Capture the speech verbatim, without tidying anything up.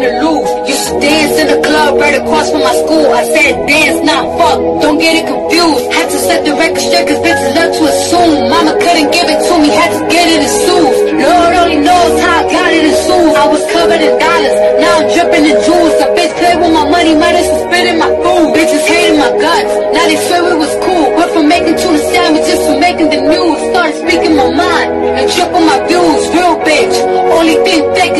to lose. Used to dance in the club right across from my school. I said dance, not fuck, don't get it confused. Had to set the record straight cause bitches love to assume. Mama couldn't give it to me, had to get it in suits. Lord only knows how I got it in suits. I was covered in dollars, now I'm dripping in jewels. A bitch play with my money, might as well spit in my food. Bitches hating my guts, now they swear it was cool. Went from making tuna sandwiches to making the news. Started speaking my mind and triple my views. Real bitch, only think fake